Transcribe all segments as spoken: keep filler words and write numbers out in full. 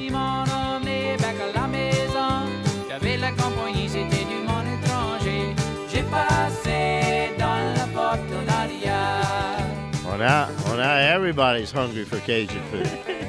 Ils m'ont emmené back à la maison. J'avais la compagnie, c'était du monde étranger. J'ai passé dans la porte d'arrière. Well, now, well, now everybody's hungry for Cajun food.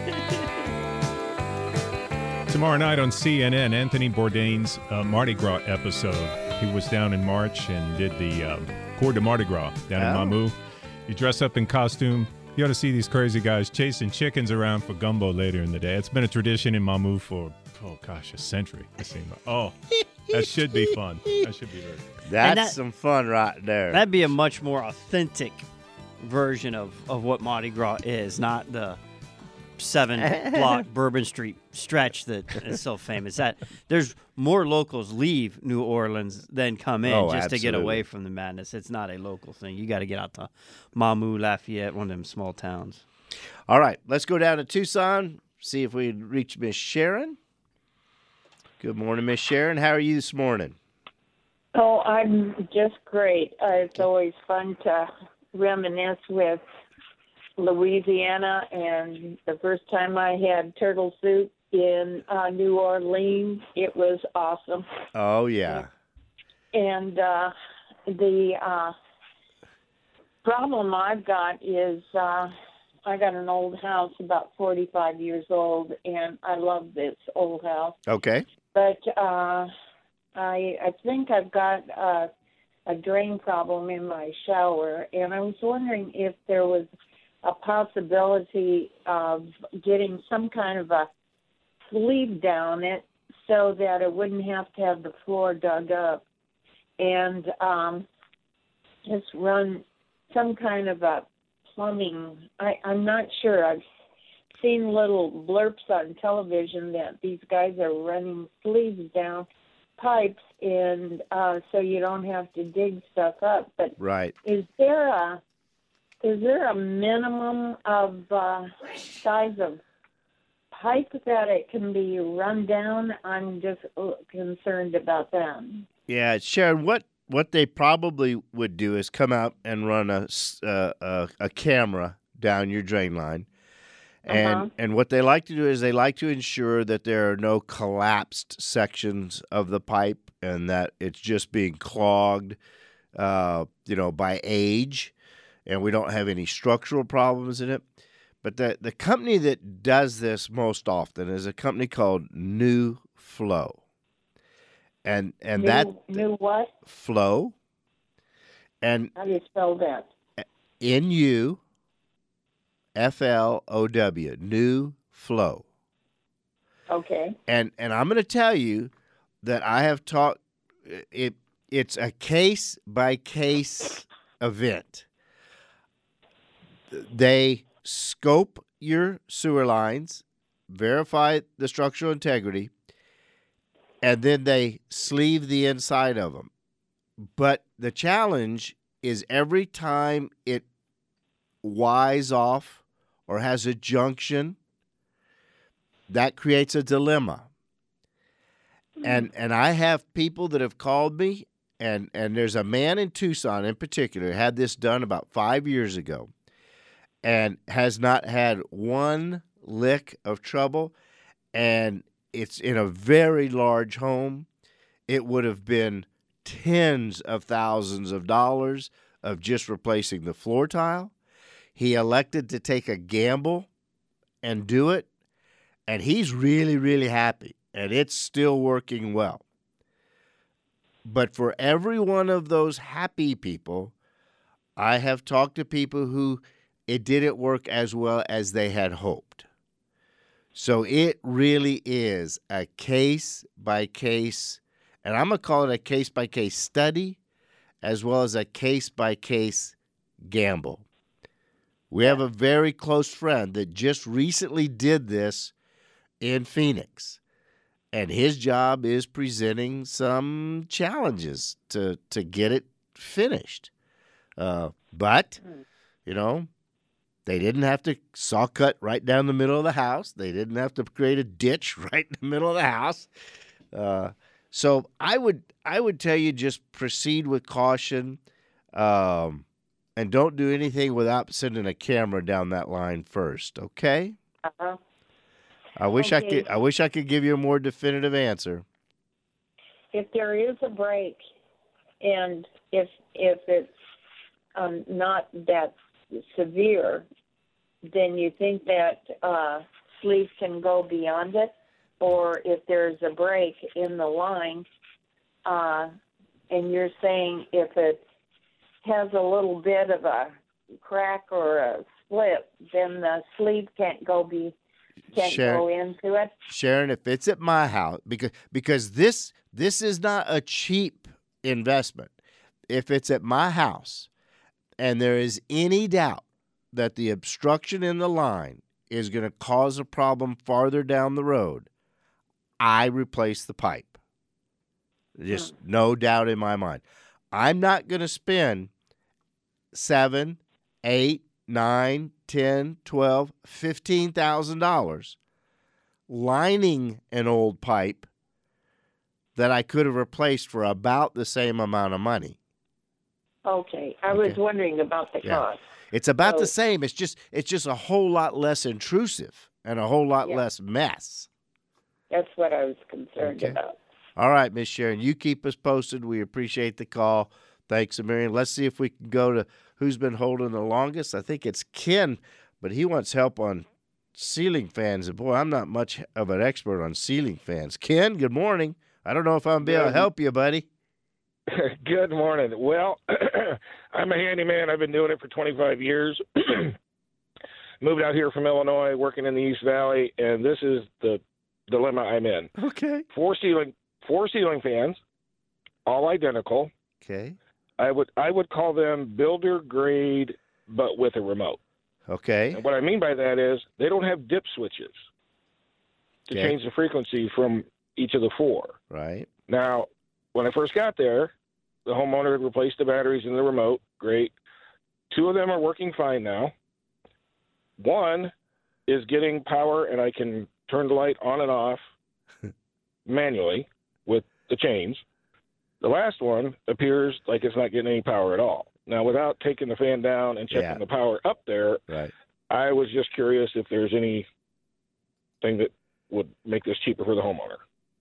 Tomorrow night on C N N, Anthony Bourdain's uh, Mardi Gras episode. He was down in March and did the um, Cours de Mardi Gras down Oh. in Mamou. You dress up in costume. You ought to see these crazy guys chasing chickens around for gumbo later in the day. It's been a tradition in Mamou for, oh gosh, a century. It seems. Oh, that should be fun. That should be very fun. That's that- some fun right there. That'd be a much more authentic version of, of what Mardi Gras is, not the seven-block Bourbon Street stretch that is so famous. That there's more locals leave New Orleans than come in Oh, just to get absolutely. away from the madness. It's not a local thing. You got to get out to Mamou, Lafayette, one of them small towns. All right, let's go down to Tucson, see if we reach Miss Sharon. Good morning, Miss Sharon. How are you this morning? Oh, I'm just great. Uh, it's always fun to reminisce with Louisiana, and the first time I had turtle soup in uh, New Orleans, it was awesome. Oh, yeah. And uh, the uh, problem I've got is uh, I got an old house, about forty-five years old, and I love this old house. Okay. But uh, I I think I've got uh, a drain problem in my shower, and I was wondering if there was a possibility of getting some kind of a sleeve down it so that it wouldn't have to have the floor dug up, and um, just run some kind of a plumbing. I, I'm not sure. I've seen little blurps on television that these guys are running sleeves down pipes, and uh, so you don't have to dig stuff up. But Right. is there a is there a minimum of uh, size of pipe that it can be run down? I'm just uh, concerned about that. Yeah, Sharon, what, what they probably would do is come out and run a, s- uh, a, a camera down your drain line. And Uh-huh. and what they like to do is they like to ensure that there are no collapsed sections of the pipe and that it's just being clogged, uh, you know, by age, and we don't have any structural problems in it. But the the company that does this most often is a company called New Flow, and and New, that new what? Flow, and How do you spell that? N U F L O W, New Flow. Okay. And and I'm going to tell you that I have talked it it's a case by case event. They scope your sewer lines, verify the structural integrity, and then they sleeve the inside of them. But the challenge is every time it wise off or has a junction, that creates a dilemma. And and I have people that have called me, and, and there's a man in Tucson in particular who had this done about five years ago and has not had one lick of trouble, and it's in a very large home. It would have been tens of thousands of dollars of just replacing the floor tile. He elected to take a gamble and do it, and he's really, really happy, and it's still working well. But for every one of those happy people, I have talked to people who it didn't work as well as they had hoped. So it really is a case-by-case, and I'm going to call it a case-by-case study as well as a case-by-case gamble. We have a very close friend that just recently did this in Phoenix, and his job is presenting some challenges to, to get it finished. Uh, but, you know, they didn't have to saw cut right down the middle of the house. They didn't have to create a ditch right in the middle of the house. Uh, so I would I would tell you just proceed with caution, um, and don't do anything without sending a camera down that line first. Okay. Uh-huh. I wish I Okay. could. I wish I could give you a more definitive answer. If there is a break, and if if it's um, not that severe, then you think that uh, sleeve can go beyond it, or if there's a break in the line, uh, and you're saying if it has a little bit of a crack or a split, then the sleeve can't go be can't Sharon, go into it. Sharon, if it's at my house, because because this this is not a cheap investment. If it's at my house, and there is any doubt that the obstruction in the line is going to cause a problem farther down the road, I replace the pipe. Just Hmm. no doubt in my mind. I'm not going to spend seven, eight, nine, ten, twelve, fifteen thousand dollars lining an old pipe that I could have replaced for about the same amount of money. Okay, I was Okay. wondering about the Yeah. cost. It's about the So- same. It's just it's just a whole lot less intrusive and a whole lot Yeah. less mess. That's what I was concerned Okay. about. All right, Miss Sharon, you keep us posted. We appreciate the call. Thanks a million. Let's see if we can go to who's been holding the longest. I think it's Ken, but he wants help on ceiling fans. And boy, I'm not much of an expert on ceiling fans. Ken, good morning. I don't know if I'm gonna be able to Good. help you, buddy. Good morning. Well, I'm a handyman. I've been doing it for twenty-five years. Moved out here from Illinois, working in the East Valley, and this is the dilemma I'm in. Okay. Four ceiling, four ceiling fans, all identical. Okay. I would I would call them builder grade, but with a remote. Okay. And what I mean by that is they don't have dip switches to Okay. change the frequency from each of the four. Right. Now, when I first got there, the homeowner had replaced the batteries in the remote. Great. Two of them are working fine now. One is getting power, and I can turn the light on and off manually with the chains. The last one appears like it's not getting any power at all. Now, without taking the fan down and checking Yeah. the power up there, Right. I was just curious if there's anything that would make this cheaper for the homeowner.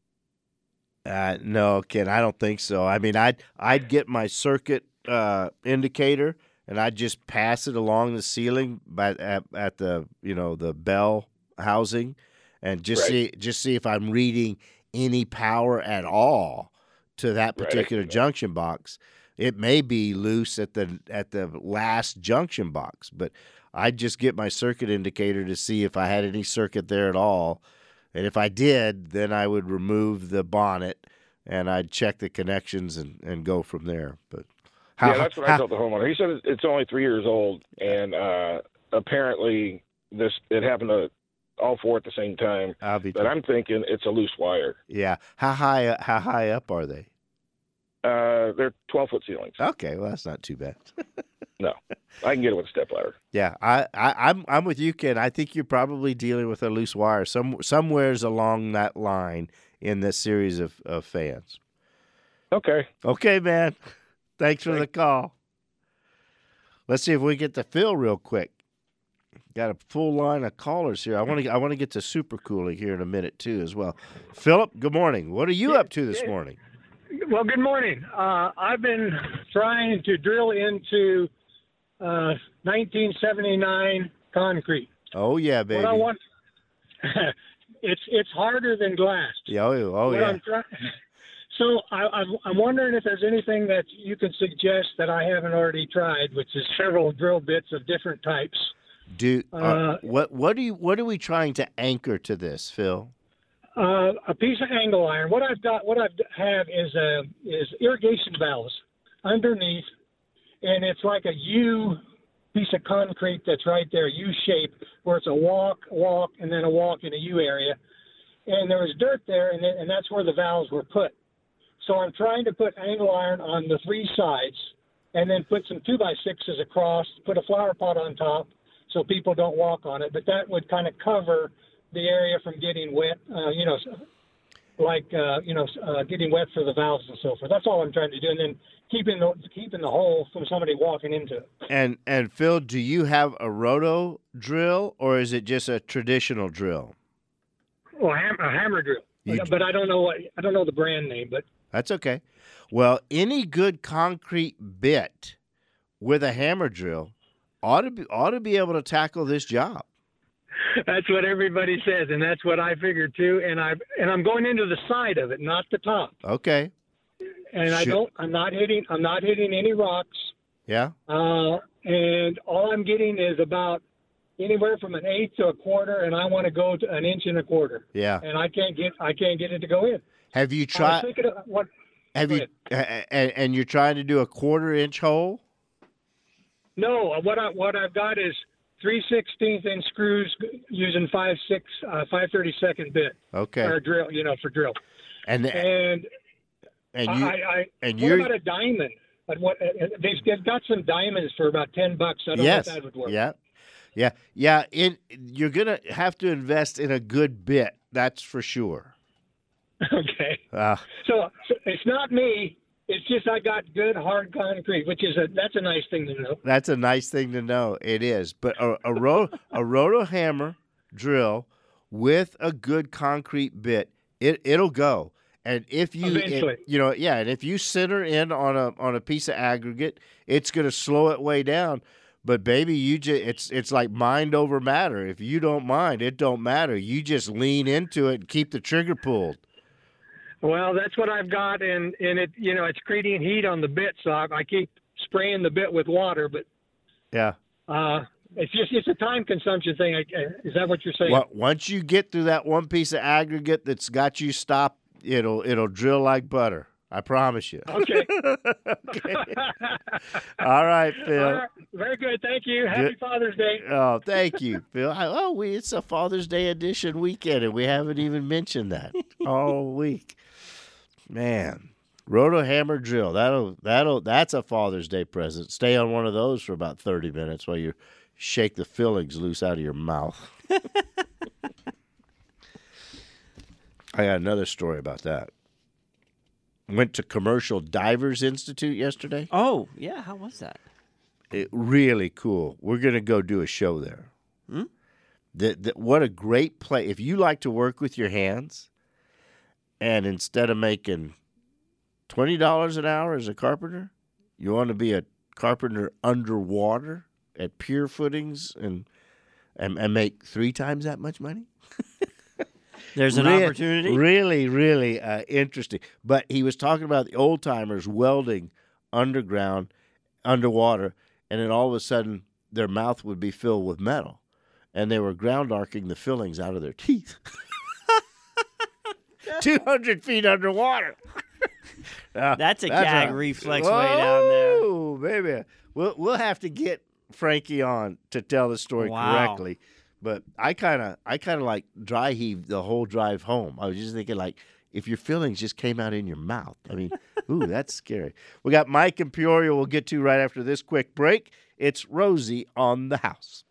Uh, no, Ken, I don't think so. I mean, I'd I'd get my circuit uh, indicator and I'd just pass it along the ceiling by at, at the you know the bell housing, and just Right. see just see if I'm reading any power at all to that Right. particular junction box. It may be loose at the at the last junction box, but I'd just get my circuit indicator to see if I had any circuit there at all. And if I did, then I would remove the bonnet and I'd check the connections and, and go from there. But how, yeah, that's what how- I told the homeowner. He said it- it's only three years old, and uh, apparently this it happened to all four at the same time. I'll be But I'm thinking it's a loose wire. yeah. How high how high up are they? Uh, they're twelve foot ceilings. Okay, well that's not too bad. No, I can get it with a step ladder. Yeah, I, I I'm I'm with you, Ken. I think you're probably dealing with a loose wire some somewheres along that line in this series of, of fans. Okay. Okay, man. Thanks for the call. Let's see if we get to Phil real quick. Got a full line of callers here. I want to I want to get to super cooling here in a minute too as well. Philip, good morning. What are you up to this morning? Well, good morning. Uh, I've been trying to drill into uh, nineteen seventy-nine concrete. Oh yeah, baby. What I want, it's it's harder than glass. Yeah, oh, oh What yeah. I'm try- so I, I'm, I'm wondering if there's anything that you can suggest that I haven't already tried, which is several drill bits of different types. Do uh, Uh, what what do you what are we trying to anchor to this, Phil? Uh, a piece of angle iron. What I've got, what I have is a is irrigation valves underneath, and it's like a U piece of concrete that's right there, U shape, where it's a walk, walk, and then a walk in a U area. And there was dirt there, and, then, and that's where the valves were put. So I'm trying to put angle iron on the three sides, and then put some two by sixes across, put a flower pot on top, so people don't walk on it. But that would kind of cover the area from getting wet, uh, you know, like, uh, you know, uh, getting wet for the valves and so forth. That's all I'm trying to do. And then keeping the, keeping the hole from somebody walking into it. And and Phil, do you have a roto drill or is it just a traditional drill? well, ham, a hammer drill, You but, d- but I don't know what I don't know the brand name. But That's okay. Well, any good concrete bit with a hammer drill ought to be, ought to be able to tackle this job. that's what everybody says, and that's what I figured too. And I and I'm going into the side of it, not the top. Okay. And I Should- don't. I'm not hitting. I'm not hitting any rocks. Yeah. Uh, and all I'm getting is about anywhere from an eighth to a quarter, and I want to go to an inch and a quarter. Yeah. And I can't get. I can't get it to go in. Have you I was tried? thinking of what. Have go you? And, and you're trying to do a quarter inch hole? No, what I what I've got is three sixteenth inch screws using five six uh, five thirty second bit Okay. or drill, you know, for drill. And And and you I, I and what you're about a diamond? But what uh, they've, they've got some diamonds for about ten bucks. I don't yes. know if that would work. Yeah. Yeah. Yeah. In you're gonna have to invest in a good bit. That's for sure. Okay. Uh, So, so it's not me. It's just I got good hard concrete, which is a that's a nice thing to know. That's a nice thing to know. It is, but a a, ro- a roto hammer drill with a good concrete bit, it it'll go. And if you, it- Eventually. you know, yeah, and if you center in on a on a piece of aggregate, it's going to slow it way down. But baby, you just it's it's like mind over matter. If you don't mind, it don't matter. You just lean into it and keep the trigger pulled. Well, that's what I've got, and and it you know it's creating heat on the bit, so I, I keep spraying the bit with water, but Yeah. uh, it's just it's a time consumption thing. I, I- is that what you're saying? Well, once you get through that one piece of aggregate that's got you stopped, it'll it'll drill like butter. I promise you. Okay. Okay. All right, Phil. All right. Very good. Thank you. Happy Good. Father's Day. Oh, thank you, Phil. I- Oh, we it's a Father's Day edition weekend, and we haven't even mentioned that all week. Man, Roto Hammer Drill. That'll that'll that's a Father's Day present. Stay on one of those for about thirty minutes while you shake the fillings loose out of your mouth. I got another story about that. Went to Commercial Divers Institute yesterday. Oh, yeah. How was that? It, really cool. We're going to go do a show there. Hmm? The, the, what a great play. If you like to work with your hands, and instead of making twenty dollars an hour as a carpenter, you want to be a carpenter underwater at pier footings and, and, and make three times that much money? There's an Re- opportunity. Really, really uh, interesting. But he was talking about the old timers welding underground, underwater, and then all of a sudden their mouth would be filled with metal, and they were ground arcing the fillings out of their teeth. two hundred feet underwater. Uh, That's a that's gag a- reflex way down there. Oh, baby. We'll, we'll have to get Frankie on to tell the story Wow. correctly. But I kind of I kind of like dry heaved the whole drive home. I was just thinking, like, if your fillings just came out in your mouth. I mean, ooh, that's scary. We got Mike and Peoria we'll get to right after this quick break. It's Rosie on the House.